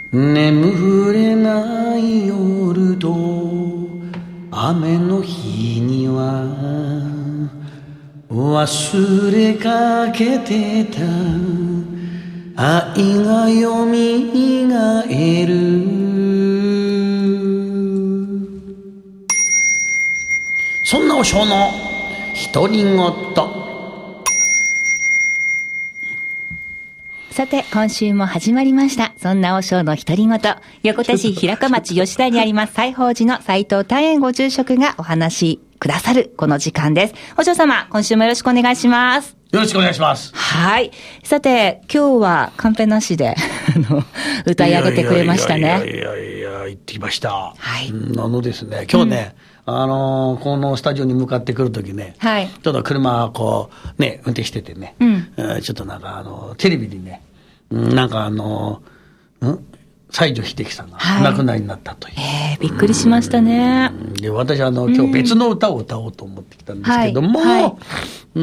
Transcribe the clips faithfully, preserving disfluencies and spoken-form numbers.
眠れない夜と雨の日には忘れかけてた愛がよみがえる。そんなお正の独り言。 さて今週も始まりました。そんな和尚の独り言。横手市平川町吉田にあります西宝寺の斉藤大円ご住職がお話しくださるこの時間です。和尚様、今週もよろしくお願いします。 よろしくお願いします。 はい。さて今日はカンペなしであの歌い上げてくれましたね。 いやいやいやいや行ってきました。 はい。 あのですね、今日ね、うん、あのー、このスタジオに向かってくるときね、はい、ちょっと車こうね運転しててね、うんえー、ちょっとなんかあのテレビにね。なんかあの、ん西城秀樹さんがお亡くなりになったという。 はい、えー、びっくりしましたね。 で、私はあの、今日別の歌を歌おうと思ってきたんですけども、はいはい、うん、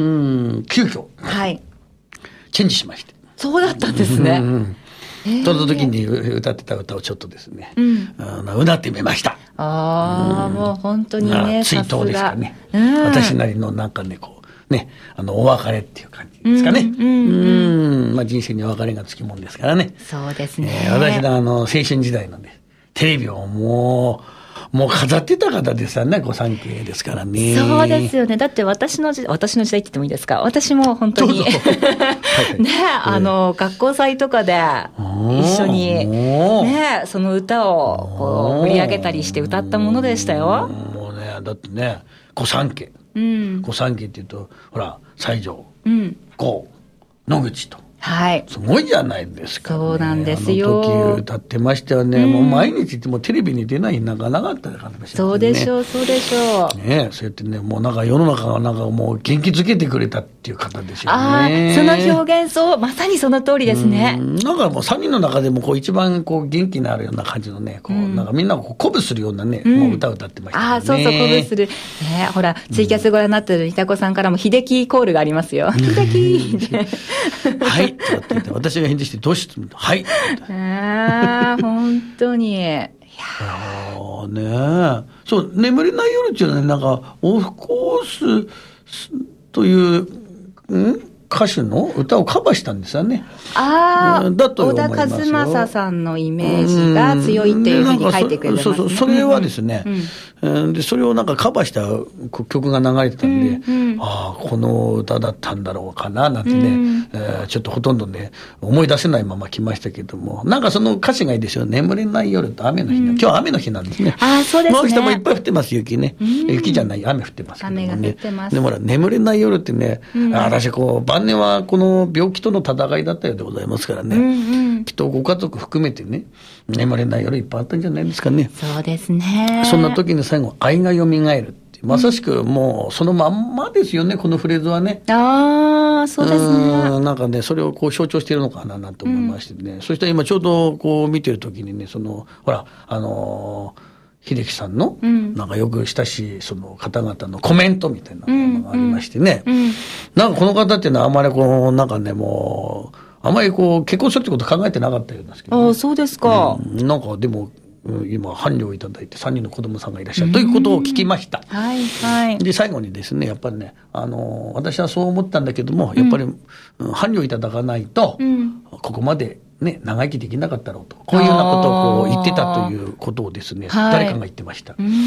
急遽、はい、チェンジしまして。 そうだったんですね。うんうんえー、その時に歌ってた歌をちょっとですね、うん、歌ってみました。 ああ、うん、もう本当にね、 追悼ですかね、うん。私なりのなんかね、こう、ね、あの、お別れっていう感じですかね。うん。うんうんまあ、人生にお別れがつきもんですからね。 そうですね。 えー、私のあの、青春時代のね、テレビをもう、もう飾ってた方ですよね、ご三家ですからね。 そうですよね。だって私の時代、私の時代って言ってもいいですか？私も本当に。ね、あの、学校祭とかで、一緒に、ね、その歌を、こう、振り上げたりして歌ったものでしたよ。 もうね、だってね、ご三家。うん、御三家っていうとほら西条、うん、郷野口と、はい、すごいじゃないですか、ね、 そうなんですよ。 あの時歌ってましたよね、うん、もう毎日ってもうテレビに出ない日なんかなかったかもしれない、ね、 そうでしょうそうでしょうね。そうやってねもうなんか世の中がなんかもう元気づけてくれたっていう方ですよね。 あその表現そうまさにその通りですね。 んなんかもうさんにんの中でもこう一番こう元気のあるような感じのねこう、うん、なんかみんなをこう鼓舞するようなね、うん、もう歌を歌ってましたね。 あそうそう鼓舞する、ね、ほらツイキャスご覧になってるひたこさんからも秀樹コールがありますよ。秀樹はいって言って私が返事してどうしてはいああ本当にいやーねそう眠れない夜っていうのはねなんかオフコースというん歌手の歌をカバーしたんですよね。 ああ、だと思いますよ。小田和正さんのイメージが強いっていうふうに書いてくれてますね。 そうそう、それはですね、うんうん、でそれをなんかカバーした曲が流れてたんで、うんうん、ああこの歌だったんだろうかななんてね、うんえー、ちょっとほとんどね思い出せないまま来ましたけども、なんかその歌詞がいいですよ。眠れない夜と雨の日、うん、今日は雨の日なんですね。 ああそうですね。 もう人もいっぱい降ってます雪ね、うん、雪じゃない雨降ってますけどもね。 雨が降ってます。 でもほら眠れない夜ってね、うん、私こう晩年はこの病気との戦いだったようでございますからね、うんうん、きっとご家族含めてね眠れない夜いっぱいあったんじゃないですかね。 そうですね。 そんな時に最後愛がよみがえるってまさしくもうそのまんまですよねこのフレーズはね。 ああそうですね。 うんなんかねそれをこう象徴しているのかななんて思いましてね、うん、そして今ちょうどこう見てる時にねそのほらあのー秀樹さんの、うん、なんかよく親しいその方々のコメントみたいなものがありましてね、うんうん、なんかこの方っていうのはあまりこうなんかねもうあまりこう結婚するってこと考えてなかったようなんですけど、ね、 ああそうですか、 うん、なんかでも今伴侶をいただいてさんにんの子供さんがいらっしゃるということを聞きました、 はいはい、 で最後にですねやっぱりねあの私はそう思ったんだけどもやっぱり、うん、伴侶をいただかないと、うん、ここまでね、長生きできなかったろうとこういうようなことをこう言ってたということをですね、はい、誰かが言ってました、うんうん、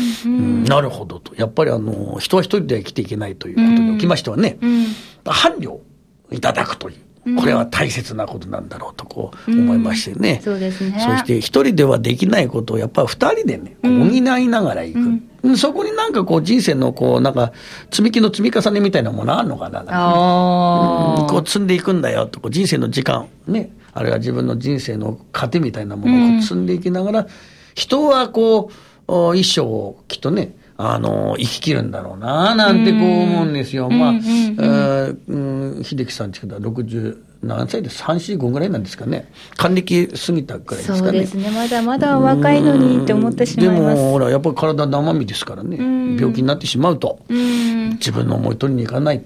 なるほどとやっぱりあの人は一人では生きていけないということにおきましてはね、うんうん、伴侶をいただくというこれは大切なことなんだろうとこう思いましてね、 うん、そうですね。 そして一人ではできないことをやっぱり二人でね補いながらいく、うんうん、そこになんかこう人生のこうなんか積み木の積み重ねみたいなものあるのかななんか、ねうん、こう積んでいくんだよとこう人生の時間ねあるいは自分の人生の糧みたいなものを積んでいきながら、うん、人はこう一生をきっとねあの生き切るんだろうななんてこう思うんですよ、うん、まあ、うんうんうん、秀樹さんっていうのはろくじゅう何歳でさん、よん、ごぐらいなんですかね。還暦過ぎたくらいですかね。 そうですね。まだまだ若いのにって思ってしまいます。 でもほらやっぱり体生身ですからね、病気になってしまうと自分の思い通りにいかないと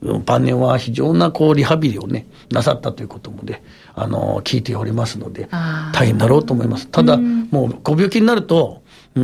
晩年は非常なこうリハビリをねなさったということもね、あの聞いておりますので大変だろうと思います。ただ、うん、もうご病気になると、うん、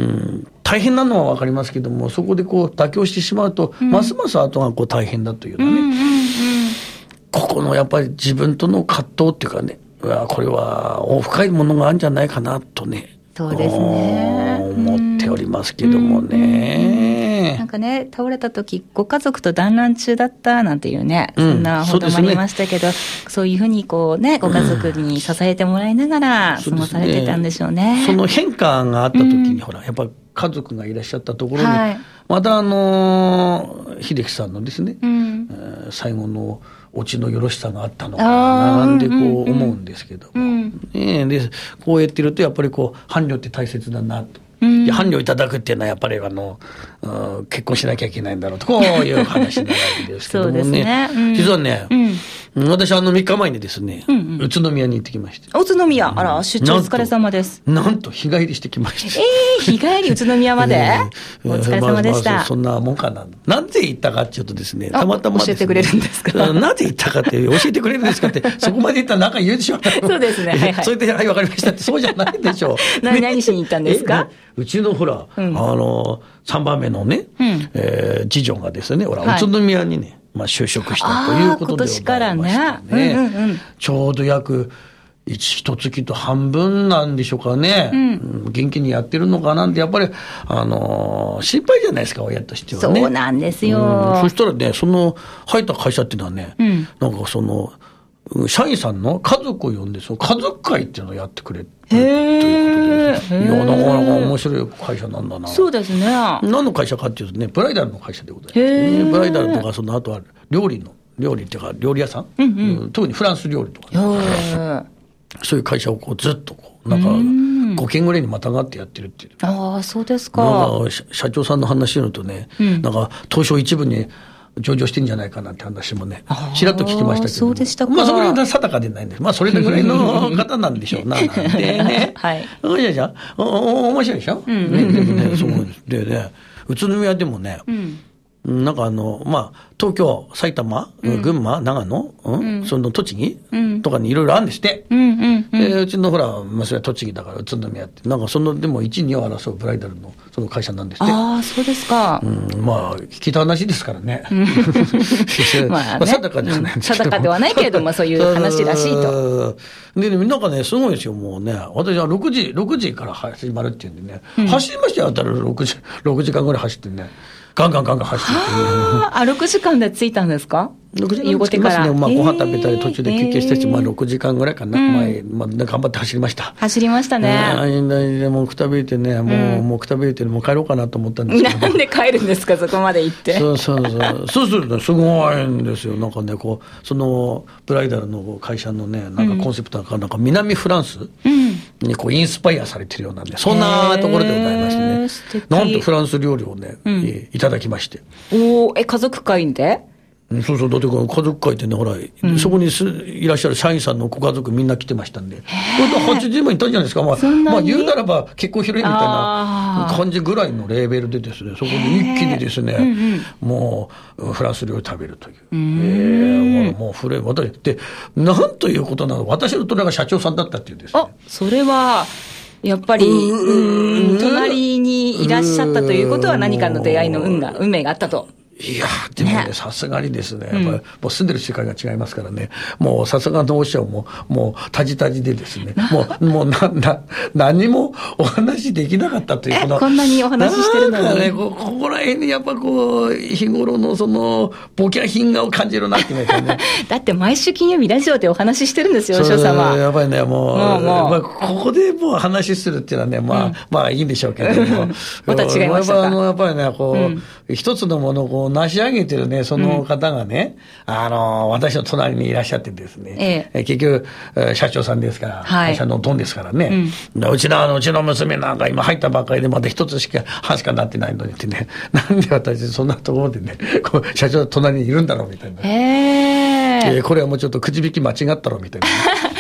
大変なのは分かりますけども、そこでこう妥協してしまうと、うん、ますます後がこう大変だというようなね、うんうんうん、ここのやっぱり自分との葛藤っていうかね、これは深いものがあるんじゃないかなとね、 そうですね、 思っておりますけどもね、 うん、なんかね、倒れた時ご家族と団らん中だったなんていうね、そんな報道もありましたけど、うん そうですね、そういうふうにこうね、ご家族に支えてもらいながら過ごされてたんでしょうね。 うん、その変化があった時に、うん、ほらやっぱり家族がいらっしゃったところに、はい、またあの秀樹さんのですね、うんえー、最後のオチのよろしさがあったのかななんてこう思うんですけども、うんね、でこうやってるとやっぱりこう伴侶って大切だなと、うん、伴侶いただくっていうのはやっぱりあの、うん、結婚しなきゃいけないんだろうとこういう話なわけですけどもね。そうですね、うん、実はね、うん、私あのみっかまえにですね、うんうん、宇都宮に行ってきまして。 宇都宮、あら出張お疲れ様です。 なんと日帰りしてきました。 えー、日帰り宇都宮まで、えー、お疲れ様でした、まあまあ、 そんなもんかな。なぜ行ったかっていうとですね、たまたまですね、 教えてくれるんですか。 なぜ行ったかって教えてくれるんですかってそこまで行ったらなんか言うでしょ。 そうですね、はいはい、 それではいわかりましたってそうじゃないでしょう。 何, 何しに行ったんですか。 うちのほら、うん、あのさんばんめのね、うんえー、次女がですね、ほら、はい、宇都宮にね、まあ、就職したということでございましてね、今年からね、うんうんうん、ちょうど約一月と半分なんでしょうかね、うん、元気にやってるのかなんてやっぱり、あのー、心配じゃないですか、親としてはね。 そうなんですよ、 うん、そしたらね、その入った会社っていうのはね、うん、なんかその社員さんの家族を呼んでその家族会っていうのをやってくれということで、いやなかなか面白い会社なんだな。 そうですね。 何の会社かっていうとね、ブライダルの会社でございます、ね、ブライダルとかその後は料理の料理っていうか料理屋さん、うんうん、特にフランス料理とか、ね、そういう会社をこうずっとこうなんかごけんぐらいにまたがってやってるっていう。 ああ、そうですか。 なんか社長さんの話によるとね、うん、なんか東証一部に上場してんじゃないかなって話もね、ちらっと聞きましたけど、 そうでしたか。 まあそれは定かでないんです。まあそれぐらいの方なんでしょうな、なんてね。はい。面白いでしょ？お面白いでしょ？うん。ね、でもね、そうです。でね、宇都宮でもね、うん、なんかあの、まあ、東京、埼玉、うん、群馬、長野、うんうん、その栃木、うん、とかにいろいろあるんですって。うんうんうん、でうちのほら、まあ、それは栃木だから宇都宮って、なんかその、でもいち、にを争うブライダルのその会社なんですって。 ああ、そうですか。 うん、まあ、聞いた話ですからね。 まあ、ね、 定かではないんですけど、 定かではないけれども、そういう話らしいと。 で、ね、なんかね、すごいですよ、もうね。私はろくじ、ろくじから始まるっていうんでね、うん、走りましたよ、あたらろくじ、ろくじかんぐらい走ってね。ガンガンガンガン走ってって、ね、 あ、ろくじかんで着いたんですか？ ろくじかん着きますね。まあ、ご飯食べたり途中で休憩してて、まあ、ろくじかんぐらいかな。うん、前、まあ、頑張って走りました。 走りましたね。 でもうくたびれてね、もう、うん、もうくたびれてもう帰ろうかなと思ったんですけど。 なんで帰るんですか、そこまで行って。 そうそうそう。そうすると、すごいんですよ。なんかね、こう、その、ブライダルの会社のね、なんかコンセプトが、なんか南フランスにこう、インスパイアされてるようなんで、そんなところでございましてね。なんとフランス料理をね、うん、いただきまして。 おー、え、家族会で？ そうそう、だって家族会ってね、ほら、うん、そこにすいらっしゃる社員さんのご家族みんな来てましたんで、はちじゅうまんいたんじゃないですか。まあ、まあ、言うならば結構広いみたいな感じぐらいのレベルでですね、そこで一気にですね、うんうん、もうフランス料理食べるという。えー、もう古い、私で、なんということなの、私の隣が社長さんだったっていうんですね。 あ、それは、やっぱり、うん、隣にいらっしゃったということは何かの出会いの運が、運命があったと。 いやー、でもね、さすがにですね、やっぱり、もう住んでる世界が違いますからね、もうさすがのおっしゃも、もう、たじたじでですね、もう、もう、な、な、何もお話できなかったというこの。こんなにお話ししてるのに。 なんかね、こ, ここら辺にやっぱこう、日頃のその、ボキャ品がを感じるなって言いますよね。 だって毎週金曜日ラジオでお話ししてるんですよ、翔さんは。 やっぱりね、もう、もうもうまあ、ここでもう話するっていうのはね、まあ、うん、まあいいんでしょうけども。 また違いましたか。 やっぱりね、こう、うん、一つのものをこう、成し上げてるね、その方がね、うん、あの、私の隣にいらっしゃってですね、ええ、結局、社長さんですから、はい、会社のドンですからね、うん、うちの、うちの娘なんか今入ったばっかりでまだ一つしか半しかなってないのにってね、なんで私そんなところでね、こう社長の隣にいるんだろうみたいな。へー。えー、これはもうちょっとくじ引き間違ったろうみたいな。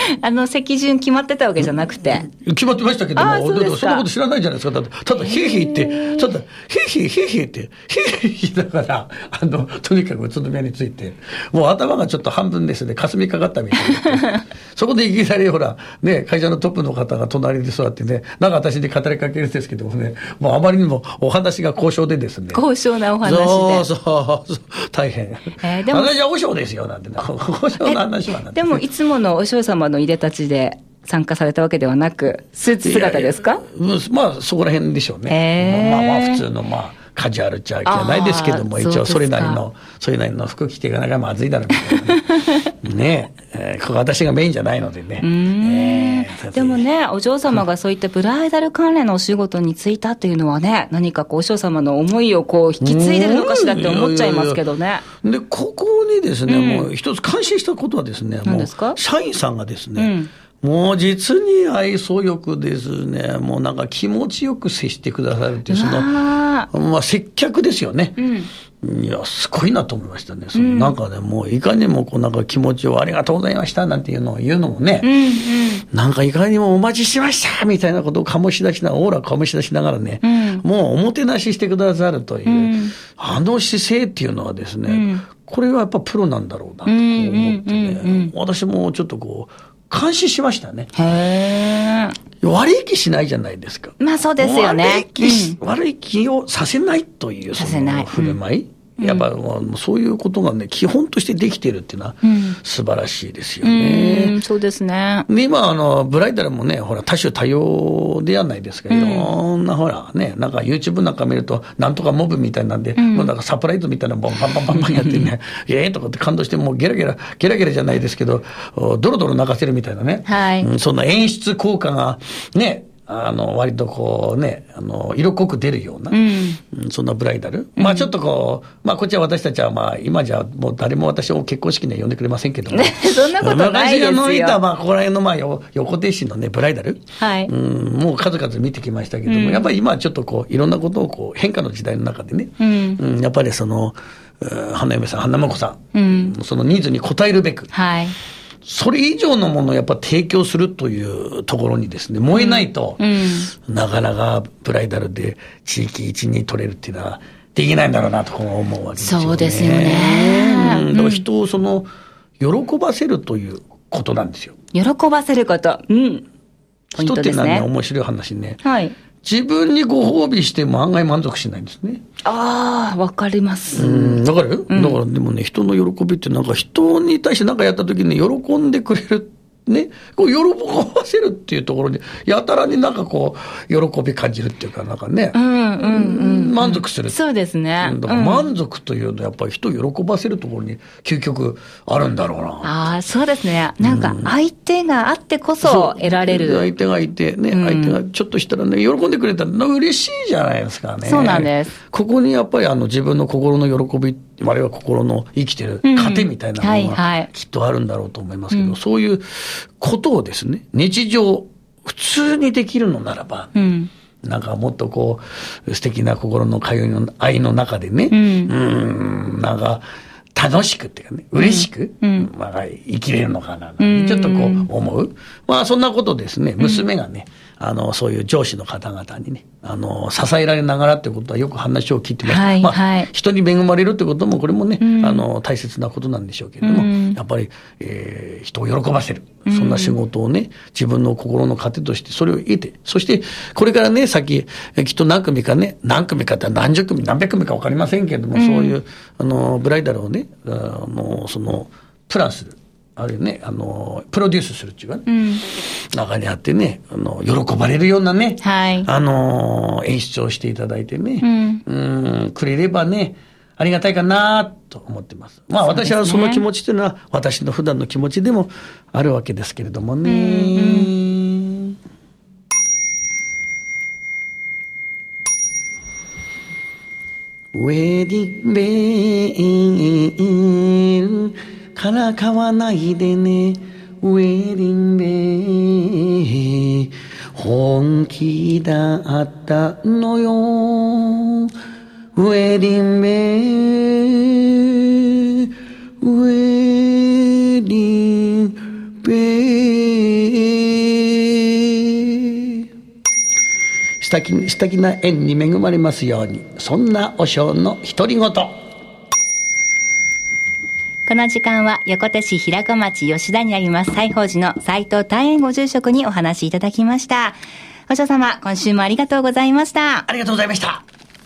あの、席順決まってたわけじゃなくて。 決まってましたけども、 そうそんなこと知らないじゃないですか。だってただ、へいへいって、ただ、へいへいへいへいって、へいへいだから、あの、とにかく宇都宮について、もう頭がちょっと半分ですね、霞みかかったみたいな。そこでいきなり、ほら、ね、会社のトップの方が隣で座ってね、なんか私に語りかけるんですけどもね、もうあまりにもお話が高尚でですね。 高尚なお話で。 そうそう、大変。 えー、でも私は和尚ですよ、なんてな。和尚の話はなんて。 でも、いつものお嬢様のいでたちで参加されたわけではなく、スーツ姿ですか？ いやいや、まあ、そこら辺でしょうね。 えー、 まあまあ、普通の、まあ、カジュアルじゃないですけども、一応それなりの、それなりの服着ていかなきゃまずいだろうみたいな。ねえ、ここ私がメインじゃないのでね。 えー、でもね、お嬢様がそういったブライダル関連のお仕事に就いたっていうのはね、何かこう、お嬢様の思いをこう、引き継いでるのかしらって思っちゃいますけどね。 で、ここにですね、うん、もう一つ感心したことはですね、もう、社員さんがですね、うんもう実に愛想よくですね、もうなんか気持ちよく接してくださるっていう、その、まあ接客ですよね。うん、いや、すごいなと思いましたね。そのなんかね、もういかにもこうなんか気持ちをありがとうございましたなんていうのを言うのもね、うんうん、なんかいかにもお待ちしましたみたいなことを醸し出しながら、オーラ醸し出しながらね、うん、もうおもてなししてくださるという、うん、あの姿勢っていうのはですね、うん、これはやっぱプロなんだろうなと思ってね、私もちょっとこう、監視しましたね。 へー。悪い気しないじゃないですか。 まあそうですよね。 悪い気、うん、悪い気をさせないという、その振る舞い。うん、やっぱ、うん、そういうことがね、基本としてできているっていうのは、素晴らしいですよね。 うん、そうですね。 で、今、あの、ブライダルもね、ほら、多種多様ではないですけど、いろんな、ほら、ね、なんか YouTube なんか見ると、なんとかモブみたいなんで、うん、もうなんかサプライズみたいなのをバンバンバンバンやってね、ええとかって感動して、もうゲラゲラ、ゲラゲラじゃないですけど、ドロドロ泣かせるみたいなね。 はい。 うん、そんな演出効果が、ね、あの、割とこうね、あの、色濃く出るような、うん、そんなブライダル。うん、まあちょっとこう、まあこっちは私たちはまあ今じゃもう誰も私を結婚式には呼んでくれませんけども。 そんなことないですよ。 昔のいたまあここら辺のまあ横手市のね、ブライダル。 はい。 うん、もう数々見てきましたけども、うん、やっぱり今はちょっとこう、いろんなことをこう、変化の時代の中でね、うん、うん、やっぱりその、花嫁さん、花婿さん、うん、そのニーズに応えるべく、 はい。 それ以上のものをやっぱ提供するというところにですね、燃えないと、うんうん、なかなかブライダルで地域一に取れるっていうのはできないんだろうなと思うわけですよね。 そうですよね。 うん、だから人をその、喜ばせるということなんですよ。 喜ばせること。うん。ポイントですね。 人っていうのはね、面白い話ね。 はい。 自分にご褒美しても案外満足しないんですね。 ああ、わかります。 うん、わかる、うん、だからでもね、人の喜びってなんか人に対して何かやった時に喜んでくれる。ね、こう喜ばせるっていうところにやたらになんかこう喜び感じるっていうかなんかね、 うんうんうん、 満足する。 そうですね。 だから満足というのはやっぱり人を喜ばせるところに究極あるんだろうな。 ああ、そうですね。なんか相手があってこそ得られる。 うん、相手がいてね、うん、相手がちょっとしたらね喜んでくれたら嬉しいじゃないですかね。 そうなんです。 ここにやっぱりあの自分の心の喜び、我々は心の生きてる糧みたいなものがきっとあるんだろうと思いますけど、うんはいはい、そういうことをですね、日常、普通にできるのならば、うん、なんかもっとこう、素敵な心の通いの愛の中でね、うん、うんなんか、楽しくっていうかね、嬉しく、うん、まあ、生きれるのかな、うん、ちょっとこう思う。まあそんなことですね、娘がね、うん、あの、そういう上司の方々にね、あの、支えられながらってことはよく話を聞いてます。はい、まあ、はい、人に恵まれるってことも、これもね、うん、あの、大切なことなんでしょうけれども、うん、やっぱり、えー、人を喜ばせる。そんな仕事をね、自分の心の糧としてそれを得て、そして、これからね、先、きっと何組かね、何組かって何十組、何百組か分かりませんけれども、うん、そういう、あの、ブライダルをね、あの、その、プランする。あるいはね、あの、プロデュースするっていうかね、うん、中にあってね、あの、喜ばれるようなね、はい、あの、演出をしていただいてね、うん、うんくれればね、ありがたいかなと思ってます。まあ私はその気持ちというのは私の普段の気持ちでもあるわけですけれどもね。うんうんウェディングベールから買わないでね。ウェディングベール本気だったのよ。ウェディングベールウェディングベール素敵、素敵な縁に恵まれますように。そんな和尚の独り言。 この時間は横手市平子町吉田にあります西宝寺の斉藤大円ご住職にお話しいただきました。和尚様、今週もありがとうございました。 ありがとうございました。